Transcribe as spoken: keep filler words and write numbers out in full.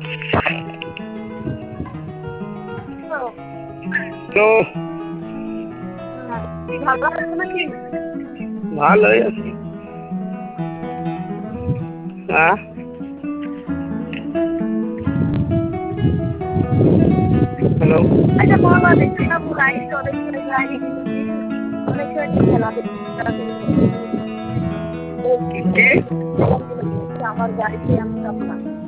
তো ভালো আছে নাকি? ভালোই আছি। হ্যাঁ হ্যালো আচ্ছা বল অনেক যাবো গাড়িতে অনেক সময় গাড়ি অনেক সময় খেলা কি আমার গাড়িতে আমি যাবো না।